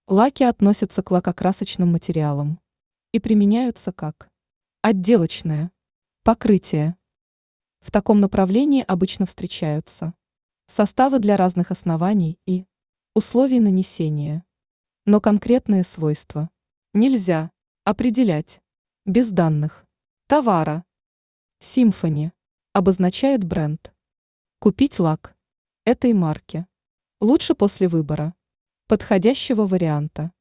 Лаки относятся к лакокрасочным материалам и применяются как отделочное покрытие. В таком направлении обычно встречаются составы для разных оснований и условий нанесения. Но конкретные свойства нельзя определять без данных товара. Symphony обозначает бренд. Купить лак этой марки лучше после выбора подходящего варианта.